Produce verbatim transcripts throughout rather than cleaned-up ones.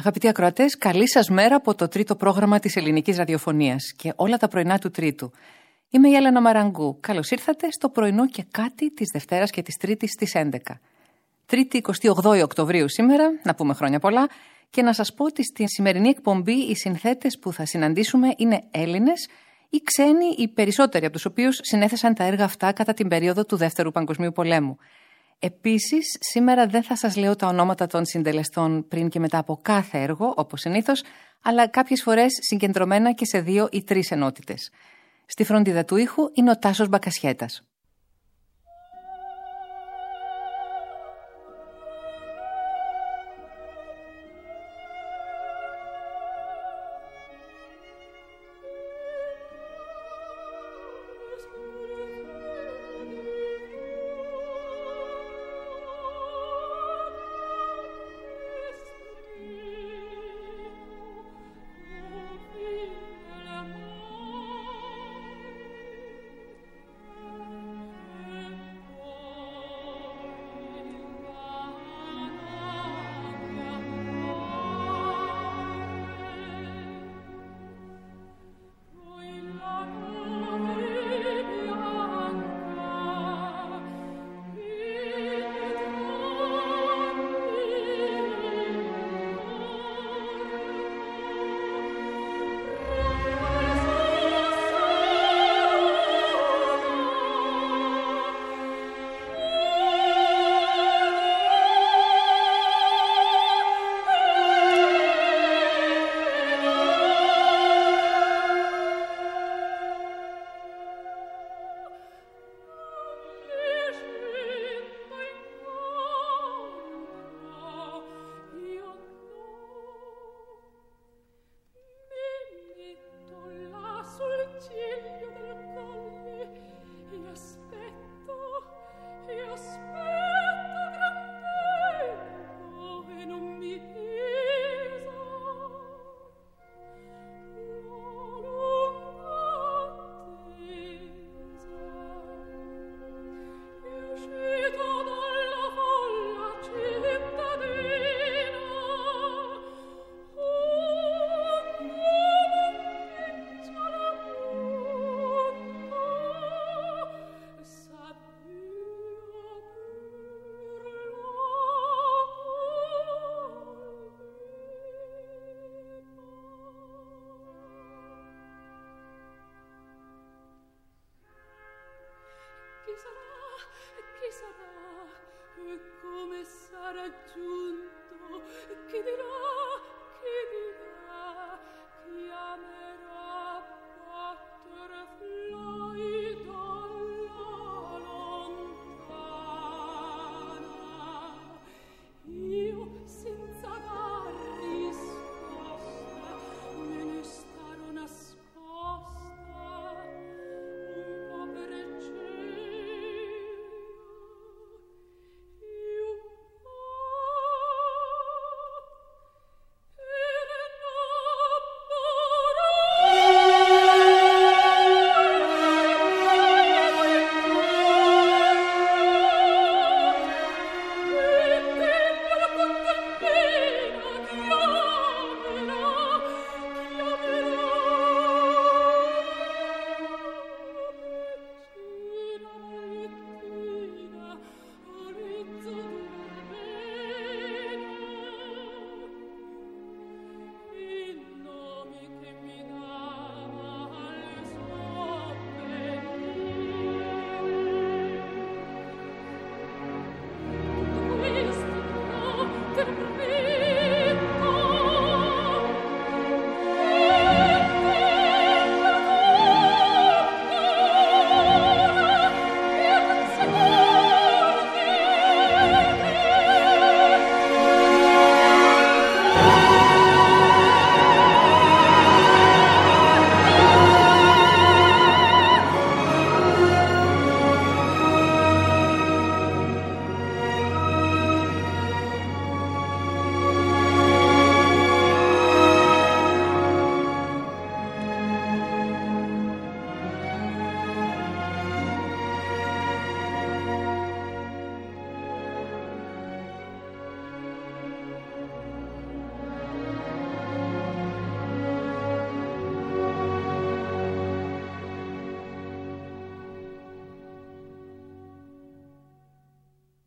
Αγαπητοί ακροατές, καλή σας μέρα από το τρίτο πρόγραμμα της ελληνικής ραδιοφωνίας και όλα τα πρωινά του Τρίτου. Είμαι η Έλενα Μαραγκού. Καλώς ήρθατε στο πρωινό και κάτι της Δευτέρας και της Τρίτης στις έντεκα. Τρίτη εικοστή όγδοη Οκτωβρίου σήμερα, να πούμε χρόνια πολλά, και να σας πω ότι στη σημερινή εκπομπή οι συνθέτες που θα συναντήσουμε είναι Έλληνες ή ξένοι, οι περισσότεροι από τους οποίους συνέθεσαν τα έργα αυτά κατά την περίοδο του Δεύτερου Παγκοσμίου Πολέμου. Επίσης, σήμερα δεν θα σας λέω τα ονόματα των συντελεστών πριν και μετά από κάθε έργο, όπως συνήθως, αλλά κάποιες φορές συγκεντρωμένα και σε δύο ή τρεις ενότητες. Στη φροντίδα του ήχου είναι ο Τάσος Μπακασιέτας.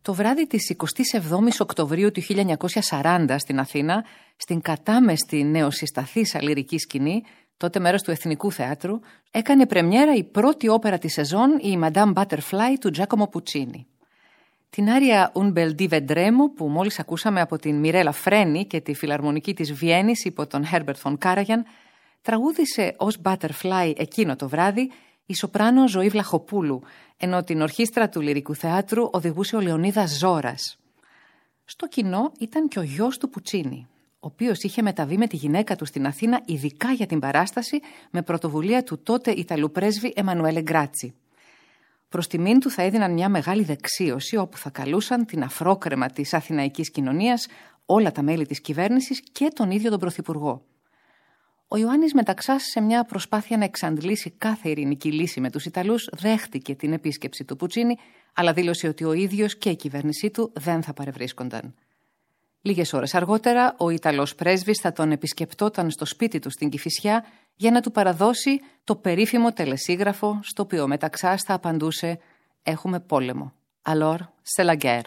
Το βράδυ της εικοστής εβδόμης Οκτωβρίου του χίλια εννιακόσια σαράντα στην Αθήνα, στην κατάμεστη νεοσυσταθήσα λυρική σκηνή, τότε μέρος του Εθνικού Θεάτρου, έκανε πρεμιέρα η πρώτη όπερα της σεζόν, η Madame Butterfly του Giacomo Puccini. Την άρια Un bel di vedremo, που μόλις ακούσαμε από την Μιρέλα Φρένη και τη φιλαρμονική της Βιέννης υπό τον Herbert von Karajan, τραγούδισε ως Butterfly εκείνο το βράδυ η σοπράνο Ζωή Βλαχοπούλου, ενώ την ορχήστρα του Λυρικού Θεάτρου οδηγούσε ο Λεωνίδας Ζώρας. Στο κοινό ήταν και ο γιος του Πουτσίνι, ο οποίος είχε μεταβεί με τη γυναίκα του στην Αθήνα ειδικά για την παράσταση με πρωτοβουλία του τότε Ιταλού πρέσβη Εμμανουέλε Γκράτσι. Προς τιμήν του θα έδιναν μια μεγάλη δεξίωση όπου θα καλούσαν την αφρόκρεμα της αθηναϊκής κοινωνίας, όλα τα μέλη της κυβέρνησης και τον ίδιο τον Πρωθυπουργό. Ο Ιωάννης Μεταξάς, σε μια προσπάθεια να εξαντλήσει κάθε ειρηνική λύση με τους Ιταλούς, δέχτηκε την επίσκεψη του Πουτσίνι, αλλά δήλωσε ότι ο ίδιος και η κυβέρνησή του δεν θα παρευρίσκονταν. Λίγες ώρες αργότερα, ο Ιταλός πρέσβης θα τον επισκεπτόταν στο σπίτι του στην Κηφισιά για να του παραδώσει το περίφημο τελεσίγραφο, στο οποίο ο Μεταξάς θα απαντούσε «Έχουμε πόλεμο. Alors, c'est la guerre».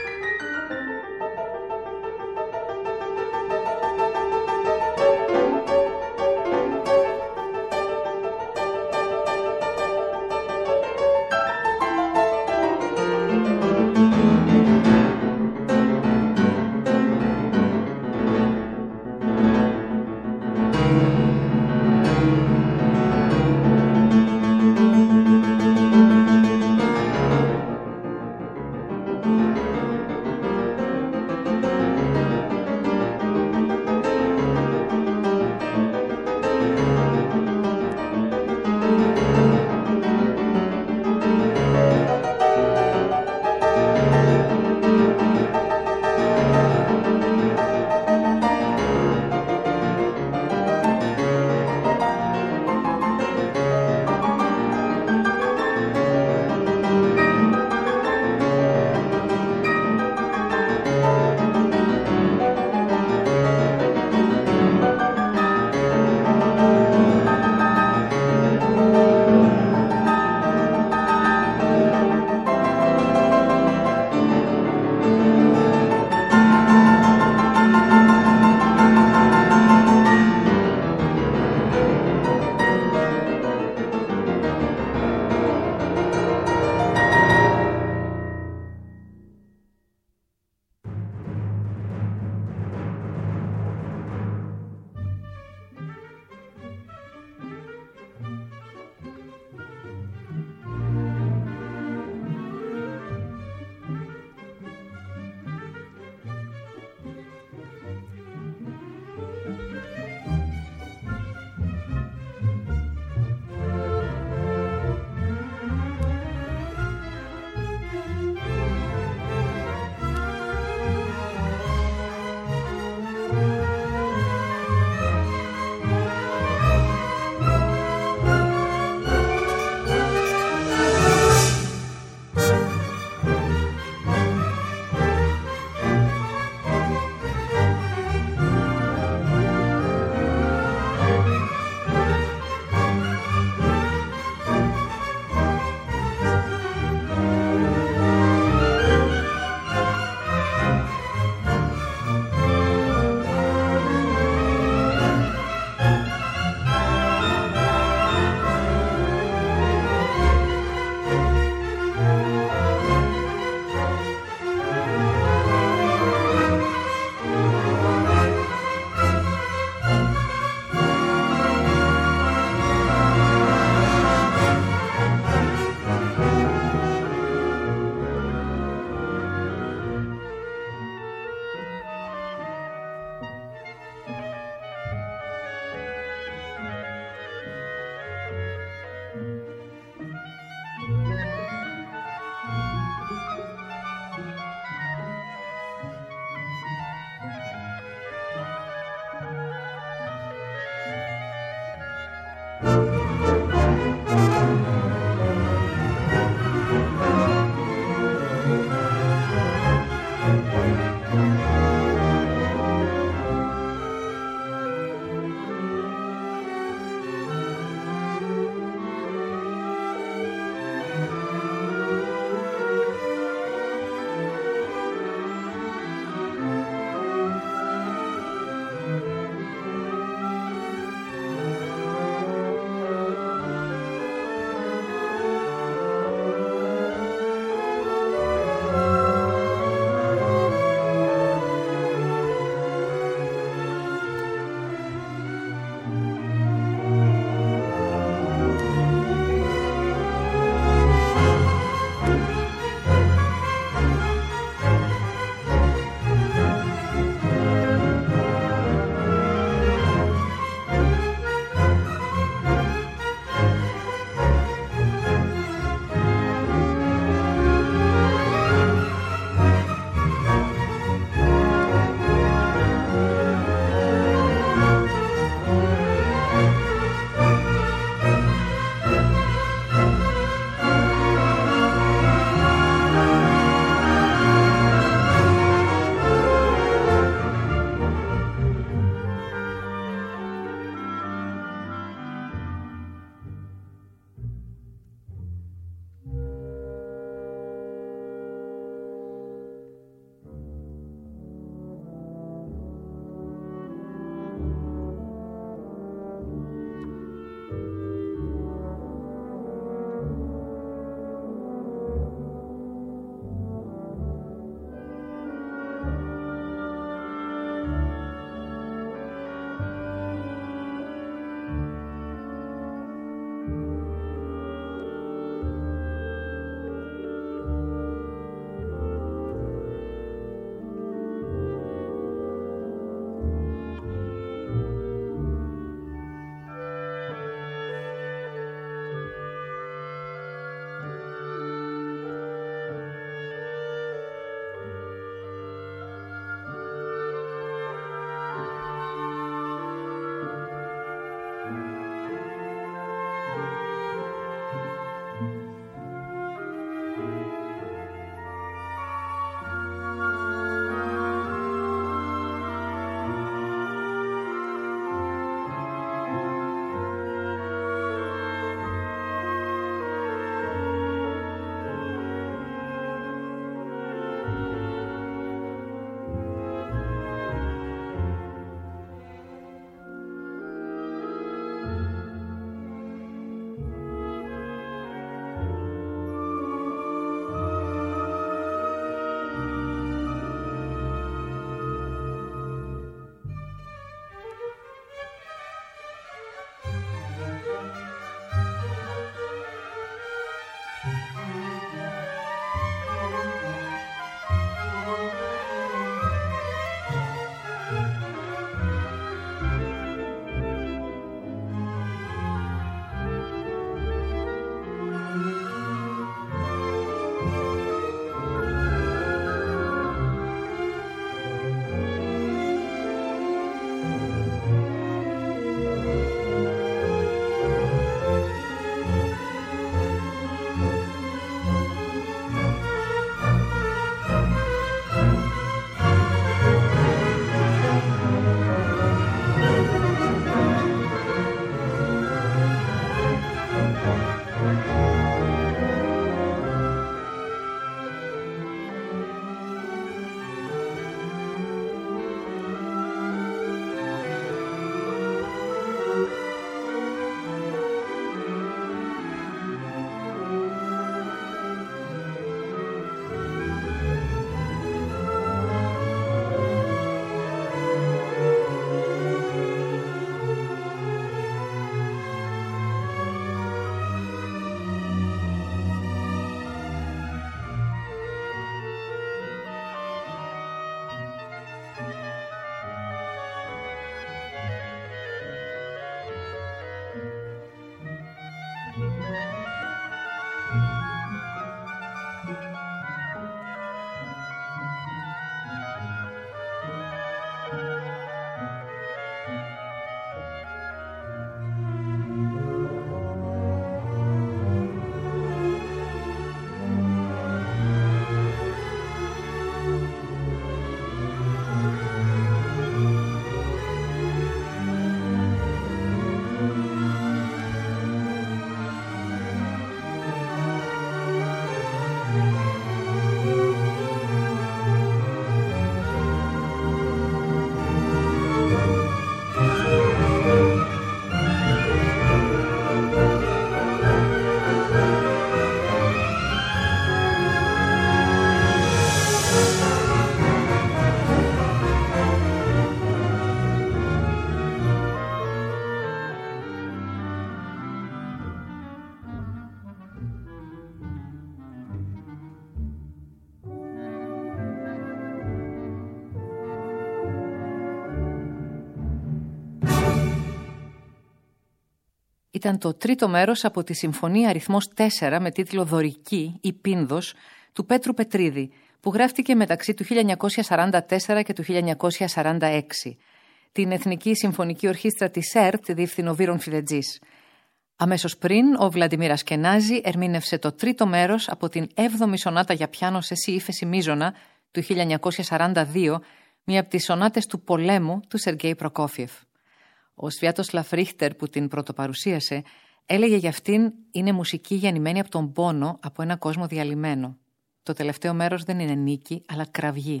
Ήταν το τρίτο μέρος από τη Συμφωνία αριθμός τέσσερα με τίτλο «Δωρική» ή «Πίνδος» του Πέτρου Πετρίδη, που γράφτηκε μεταξύ του χίλια εννιακόσια σαράντα τέσσερα και του χίλια εννιακόσια σαράντα έξι. Την Εθνική Συμφωνική Ορχήστρα της ΕΡΤ διεύθυνε ο Βύρον Φιδετζής. Αμέσως πριν, ο Βλαντιμίρ Ασκενάζη ερμήνευσε το τρίτο μέρος από την έβδομη σονάτα για πιάνο σε σι ύφεση μείζωνα του χίλια εννιακόσια σαράντα δύο, μία από τις σονάτες του πολέμου του Σεργέη Προκόφιεφ. Ο Σβιάτοσλαφ Ρίχτερ, που την πρωτοπαρουσίασε, έλεγε για αυτήν είναι μουσική γεννημένη από τον πόνο, από ένα κόσμο διαλυμένο. Το τελευταίο μέρος δεν είναι νίκη, αλλά κραυγή.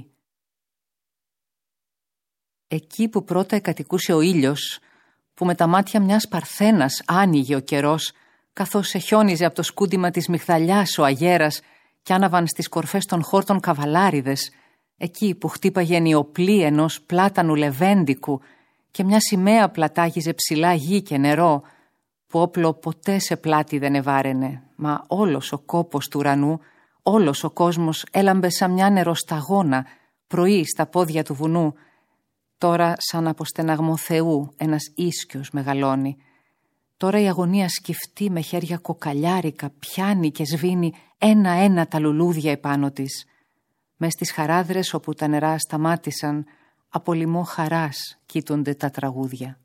Εκεί που πρώτα εκατοικούσε ο ήλιος, που με τα μάτια μιας παρθένας άνοιγε ο καιρός, καθώς εχιόνιζε από το σκούντιμα της μυγδαλιάς ο αγέρας κι άναβαν στις κορφές των χόρτων καβαλάριδες, εκεί που χτύπαγε η οπλή ενός πλάτανου λεβέντικου και μια σημαία πλατάγιζε ψηλά γη και νερό, που όπλο ποτέ σε πλάτη δεν εβάραινε, μα όλος ο κόπος του ουρανού, όλος ο κόσμος έλαμπε σαν μια νεροσταγόνα, πρωί στα πόδια του βουνού. Τώρα σαν από στεναγμό Θεού ένας ίσκιος μεγαλώνει. Τώρα η αγωνία σκυφτεί με χέρια κοκαλιάρικα, πιάνει και σβήνει ένα-ένα τα λουλούδια επάνω της. Μες στις χαράδρες όπου τα νερά σταμάτησαν, από λοιμό χαράς κοίτονται τα τραγούδια.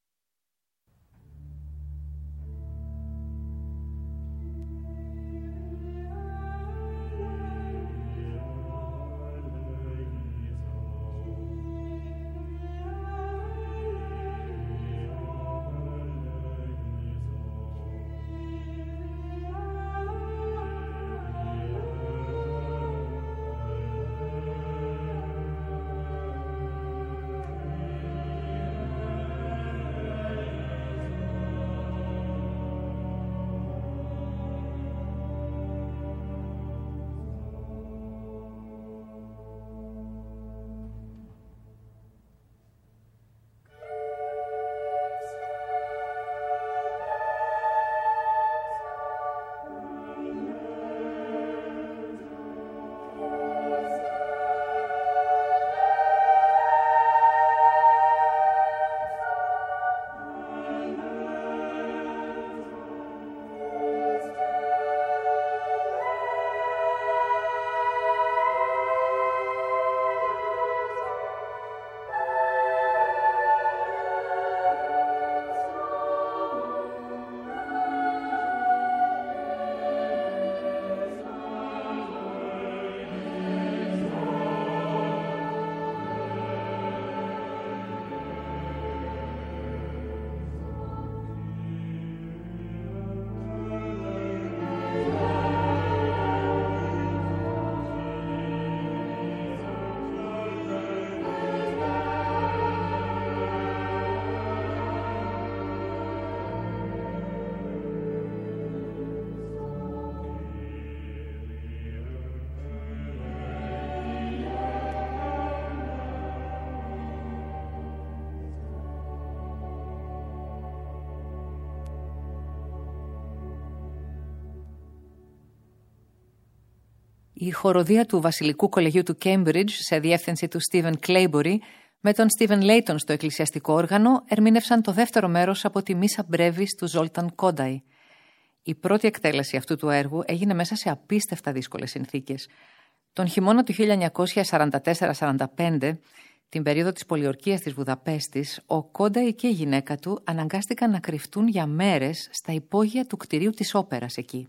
Η χοροδία του Βασιλικού Κολεγίου του Cambridge, σε διεύθυνση του Στίβεν Κλέιμπορι, με τον Στίβεν Λέιτον στο εκκλησιαστικό όργανο, ερμήνευσαν το δεύτερο μέρος από τη Μίσα Μπρέβις του Ζόλταν Κόνταϊ. Η πρώτη εκτέλεση αυτού του έργου έγινε μέσα σε απίστευτα δύσκολες συνθήκες. Τον χειμώνα του χίλια εννιακόσια σαράντα τέσσερα σαράντα πέντε, την περίοδο της πολιορκίας της Βουδαπέστης, ο Κόνταϊ και η γυναίκα του αναγκάστηκαν να κρυφτούν για μέρες στα υπόγεια του κτηρίου της όπερας εκεί.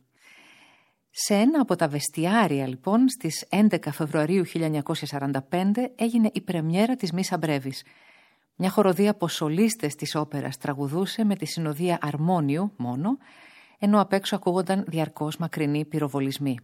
Σε ένα από τα βεστιάρια, λοιπόν, στις έντεκα Φεβρουαρίου χίλια εννιακόσια σαράντα πέντε έγινε η πρεμιέρα της Μίσα Μπρέβις. Μια χοροδία από σολίστες της όπερας τραγουδούσε με τη συνοδεία αρμόνιου μόνο, ενώ απ' έξω ακούγονταν διαρκώς μακρινοί πυροβολισμοί.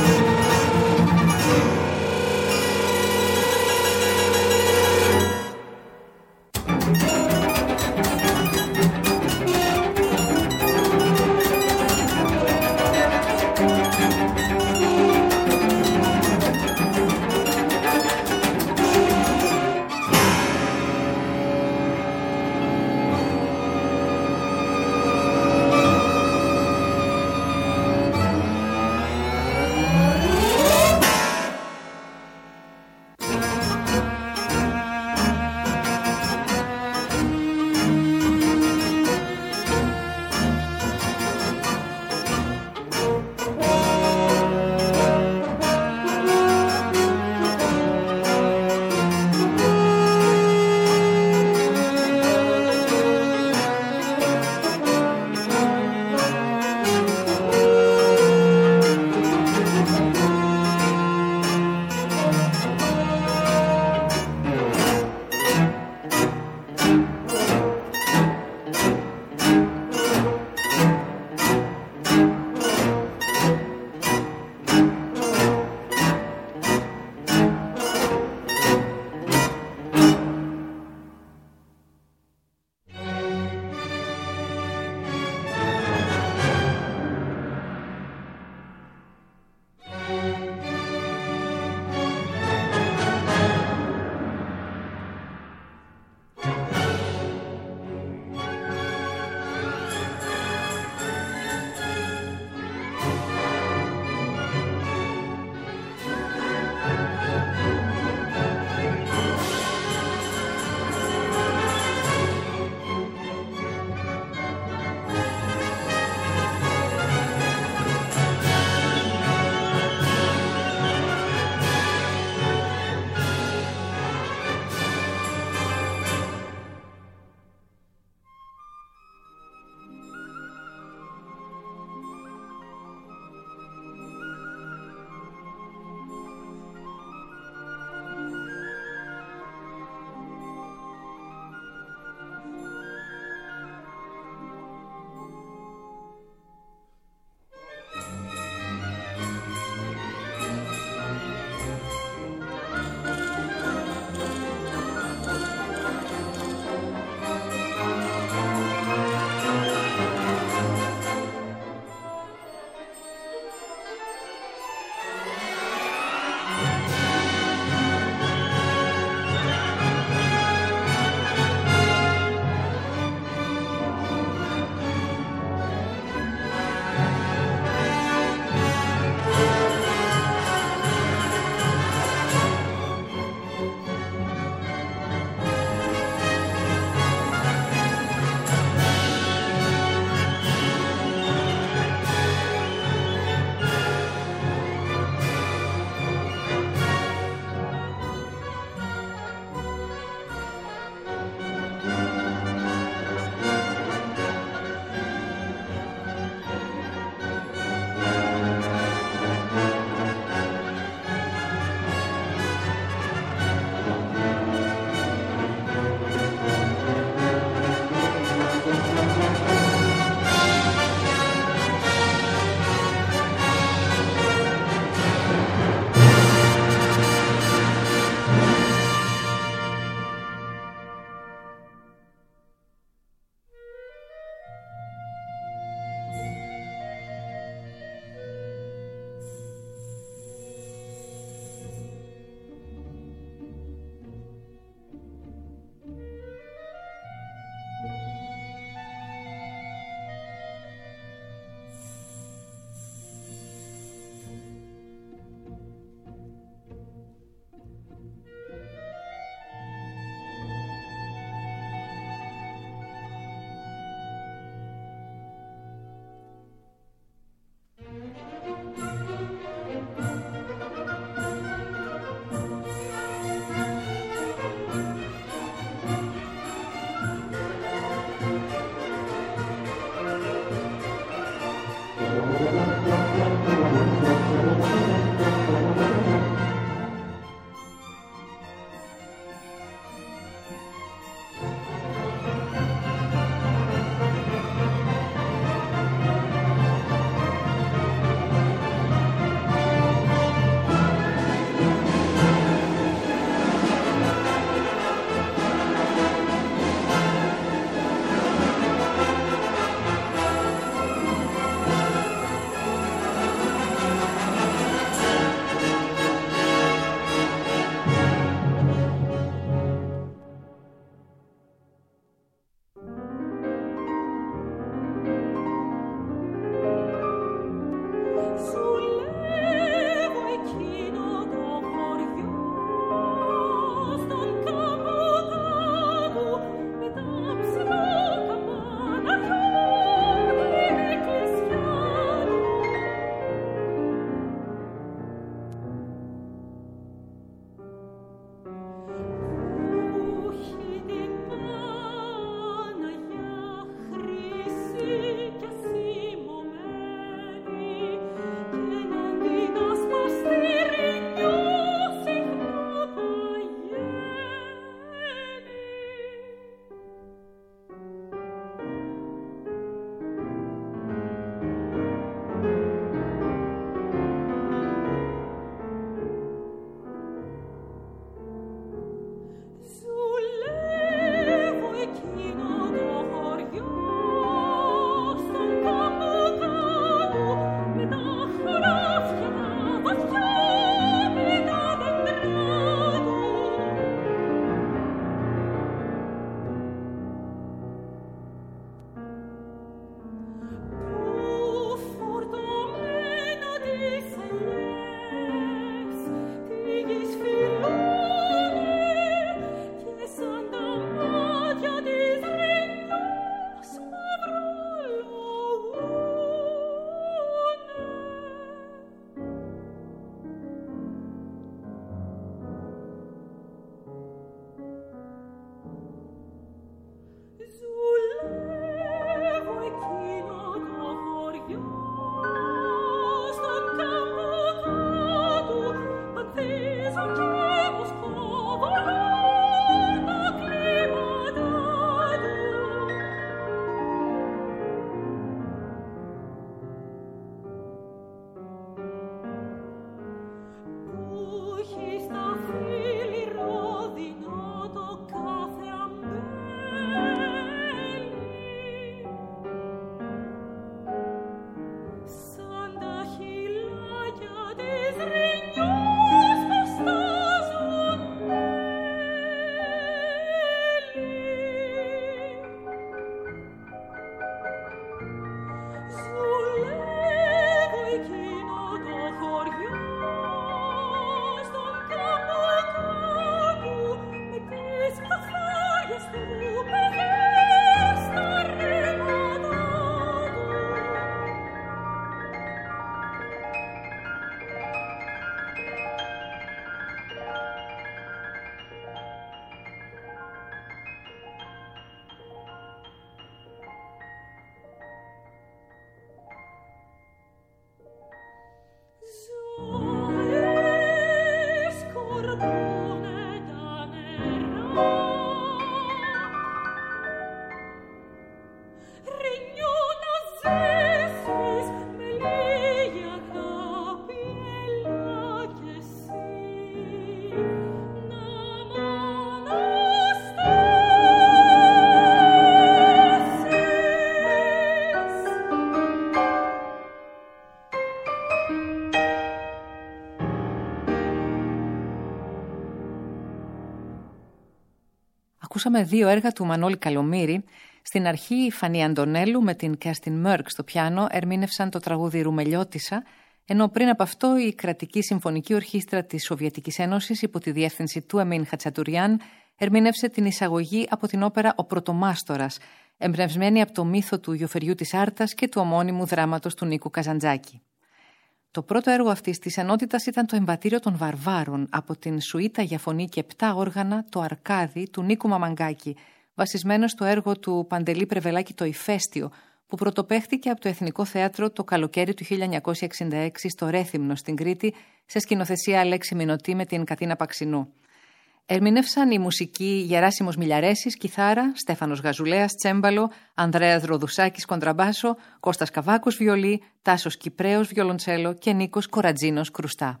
ακούσαμε δύο έργα του Μανώλη Καλομήρη. Στην αρχή η Φανή Αντωνέλου με την Κέρστιν Μέρκ στο πιάνο ερμήνευσαν το τραγούδι «Ρουμελιώτισσα», ενώ πριν από αυτό η κρατική συμφωνική ορχήστρα της Σοβιετικής Ένωσης υπό τη διεύθυνση του Εμίν Χατσατουριάν ερμήνευσε την εισαγωγή από την όπερα «Ο Πρωτομάστορας», εμπνευσμένη από το μύθο του Γιοφεριού της Άρτας και του ομώνυμου δράματος του Νίκου Καζαντζάκη. Το πρώτο έργο αυτής της ενότητας ήταν το Εμβατήριο των Βαρβάρων από την Σουίτα για φωνή και επτά όργανα «Το Αρκάδι» του Νίκου Μαμαγκάκη, βασισμένο στο έργο του Παντελή Πρεβελάκη «Το Ηφαίστειο», που πρωτοπαίχτηκε από το Εθνικό Θέατρο το καλοκαίρι του χίλια εννιακόσια εξήντα έξι στο Ρέθυμνο στην Κρήτη, σε σκηνοθεσία Αλέξη Μινωτή με την Κατίνα Παξινού. Ερμηνεύσαν η μουσική Γεράσιμος Μιλιαρέσης, κιθάρα, Στέφανος Γαζουλέας, τσέμπαλο, Ανδρέας Ροδουσάκης, κοντραμπάσο, Κώστας Καβάκος, βιολί, Τάσος Κυπρέος, βιολοντσέλο και Νίκος Κορατζίνος, κρουστά.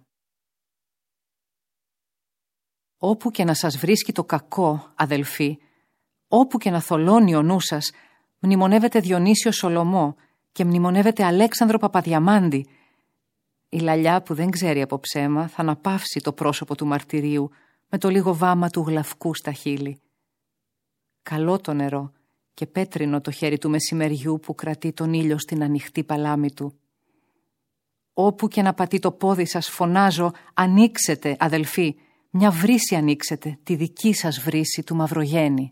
Όπου και να σας βρίσκει το κακό, αδελφοί, όπου και να θολώνει ο νου σας, μνημονεύετε Διονύσιο Σολομό και μνημονεύετε Αλέξανδρο Παπαδιαμάντη. Η λαλιά που δεν ξέρει από ψέμα θα αναπαύσει το πρόσωπο του μαρτυρίου με το λίγο βάμα του γλαυκού στα χείλη. Καλό το νερό και πέτρινο το χέρι του μεσημεριού που κρατεί τον ήλιο στην ανοιχτή παλάμη του. Όπου και να πατεί το πόδι σας φωνάζω, ανοίξετε αδελφοί, μια βρύση ανοίξετε, τη δική σας βρύση του Μαυρογέννη.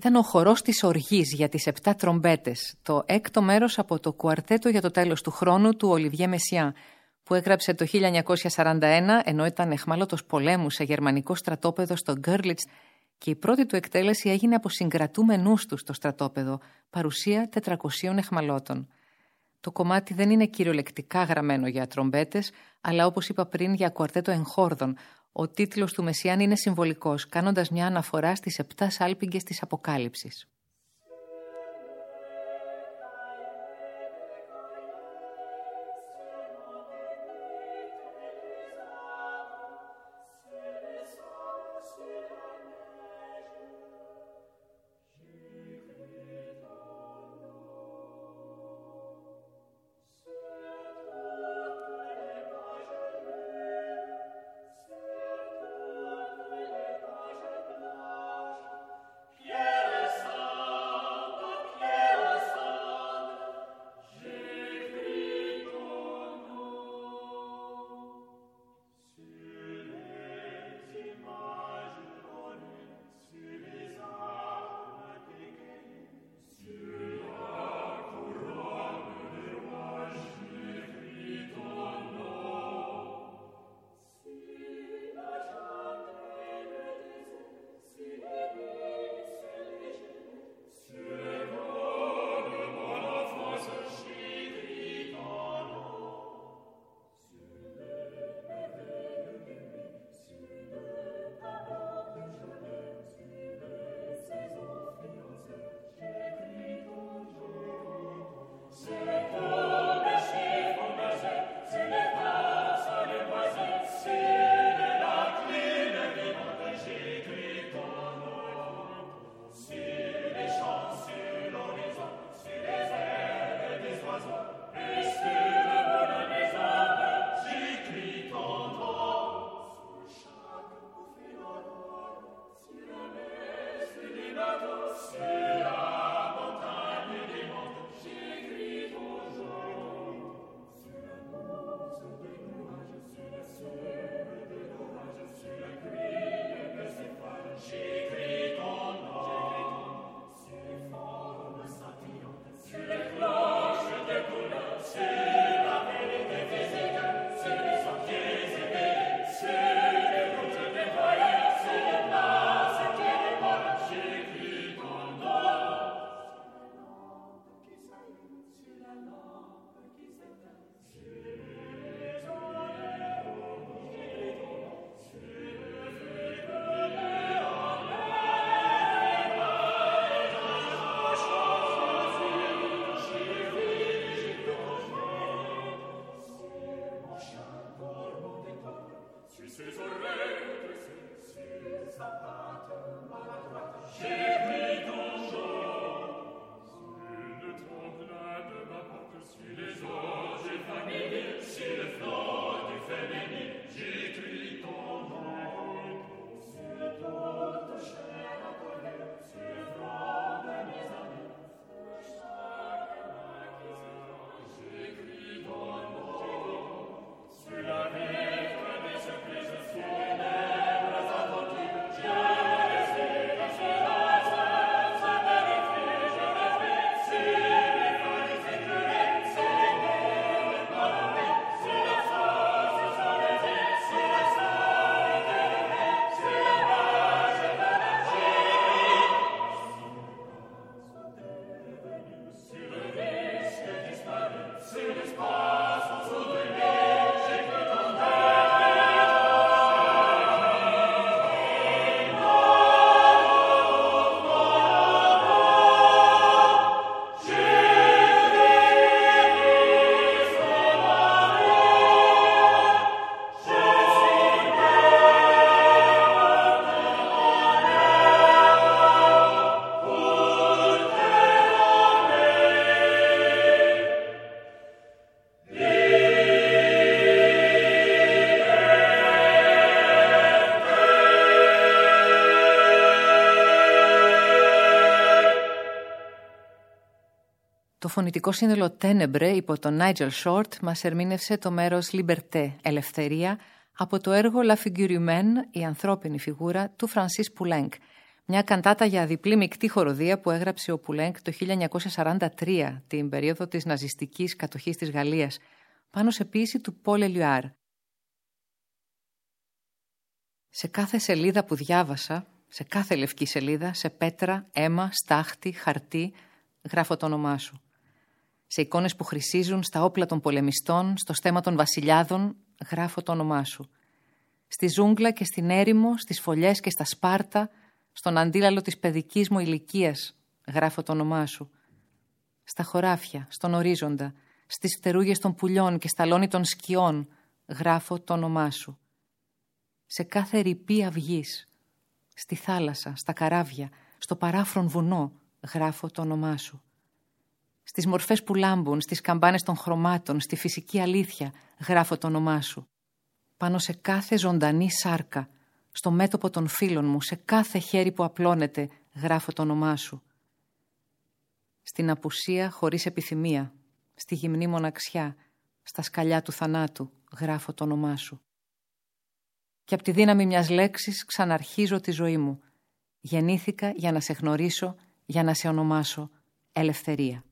ήταν ο χορός της οργής για τις επτά τρομπέτες, το έκτο μέρος από το κουαρτέτο για το τέλος του χρόνου του Ολιβιέ Μεσσιάν, που έγραψε το χίλια εννιακόσια σαράντα ένα, ενώ ήταν αιχμάλωτος πολέμου σε γερμανικό στρατόπεδο στο Γκέρλιτς, και η πρώτη του εκτέλεση έγινε από συγκρατούμενούς του στο στρατόπεδο, παρουσία τετρακοσίων αιχμαλώτων. Το κομμάτι δεν είναι κυριολεκτικά γραμμένο για τρομπέτες, αλλά όπως είπα πριν για κουαρτέτο εγχόρδων. Ο τίτλος του Μεσσιάν είναι συμβολικός, κάνοντας μια αναφορά στις επτά σάλπιγγες της Αποκάλυψης. Το φωνητικό σύνολο Ténèbres υπό τον Nigel Short μας ερμήνευσε το μέρος Liberté, ελευθερία, από το έργο La Figure Humaine, η ανθρώπινη φιγούρα του Francis Poulenc, Μια καντάτα για διπλή μεικτή χοροδία που έγραψε ο Πουλέγκ το χίλια εννιακόσια σαράντα τρία, την περίοδο της ναζιστικής κατοχής της Γαλλίας, πάνω σε ποίηση του Πολ Ελιουάρ. Σε κάθε σελίδα που διάβασα, σε κάθε λευκή σελίδα, σε πέτρα, αίμα, στάχτη, χαρτί, γράφω το όνομά σου. Σε εικόνες που χρυσίζουν, στα όπλα των πολεμιστών, στο στέμμα των βασιλιάδων, γράφω το όνομά σου. Στη ζούγκλα και στην έρημο, στις φωλιές και στα σπάρτα, στον αντίλαλο της παιδικής μου ηλικίας, γράφω το όνομά σου. Στα χωράφια, στον ορίζοντα, στις φτερούγες των πουλιών και στα λόνι των σκιών, γράφω το όνομά σου. Σε κάθε ρηπή αυγής, στη θάλασσα, στα καράβια, στο παράφρον βουνό, γράφω το όνομά σου. Στις μορφές που λάμπουν, στις καμπάνες των χρωμάτων, στη φυσική αλήθεια, γράφω το όνομά σου. Πάνω σε κάθε ζωντανή σάρκα, στο μέτωπο των φίλων μου, σε κάθε χέρι που απλώνεται, γράφω το όνομά σου. Στην απουσία χωρίς επιθυμία, στη γυμνή μοναξιά, στα σκαλιά του θανάτου, γράφω το όνομά σου. Και από τη δύναμη μιας λέξης ξαναρχίζω τη ζωή μου. Γεννήθηκα για να σε γνωρίσω, για να σε ονομάσω ελευθερία.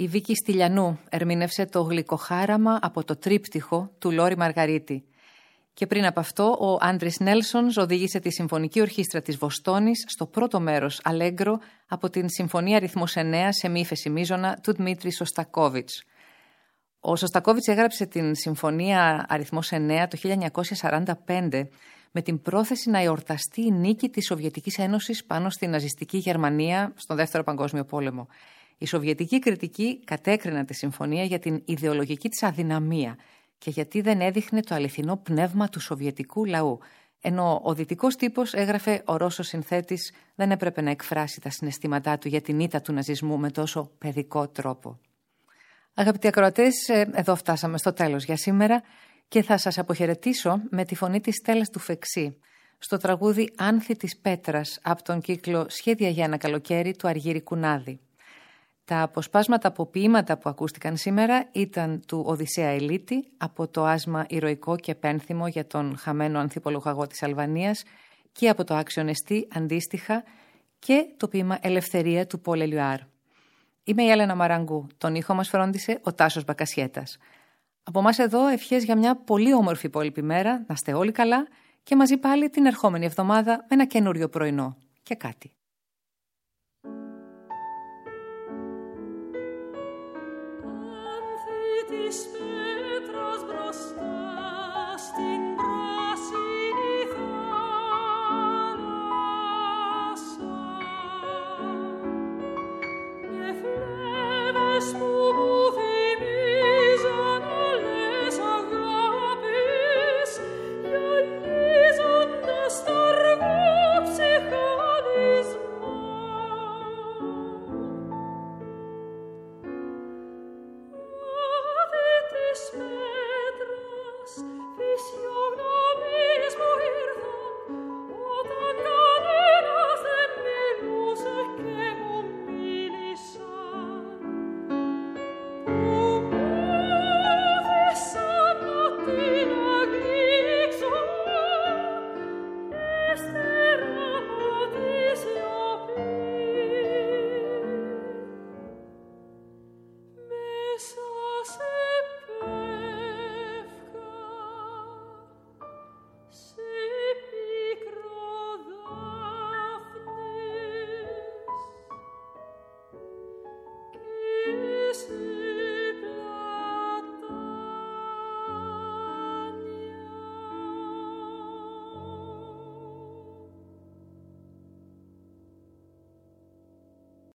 Η Βίκη Στυλιανού ερμήνευσε το γλυκοχάραμα από το τρίπτυχο του Λόρι Μαργαρίτη. Και πριν από αυτό, ο Άντρης Νέλσονς οδήγησε τη Συμφωνική Ορχήστρα της Βοστόνης στο πρώτο μέρος Αλέγκρο από την Συμφωνία αριθμός εννέα σε μη ύφεση μείζωνα του Δημήτρη Σωστακόβιτς. Ο Σωστακόβιτς έγραψε την Συμφωνία αριθμός εννέα το χίλια εννιακόσια σαράντα πέντε με την πρόθεση να εορταστεί η νίκη της Σοβιετικής Ένωσης πάνω στη ναζιστική Γερμανία στον Δεύτερο Παγκόσμιο Πόλεμο. Η σοβιετική κριτική κατέκριναν τη συμφωνία για την ιδεολογική της αδυναμία και γιατί δεν έδειχνε το αληθινό πνεύμα του σοβιετικού λαού, ενώ ο δυτικός τύπος, έγραφε ο Ρώσος συνθέτης, δεν έπρεπε να εκφράσει τα συναισθήματά του για την ήττα του ναζισμού με τόσο παιδικό τρόπο. Αγαπητοί ακροατές, εδώ φτάσαμε στο τέλος για σήμερα και θα σας αποχαιρετήσω με τη φωνή της Στέλλας του Φεξί στο τραγούδι «Άνθη της Πέτρας» από τον κύκλο «Σχέδια για ένα καλοκαίρι» του Αργύρη Κουνάδη. Τα αποσπάσματα από ποίηματα που ακούστηκαν σήμερα ήταν του Οδυσσέα Ελίτη από το άσμα «Ηρωικό και πένθυμο» για τον χαμένο ανθιπολογαγό της Αλβανίας και από το «Άξιον εστί» αντίστοιχα και το ποίημα «Ελευθερία» του Πολ Ελιουάρ. Είμαι η Έλενα Μαραγκού. Τον ήχο μας φρόντισε ο Τάσος Μπακασιέτας. Από εμάς εδώ ευχές για μια πολύ όμορφη υπόλοιπη μέρα, να είστε όλοι καλά και μαζί πάλι την ερχόμενη εβδομάδα με ένα καινούριο πρωινό και κάτι. Smooth.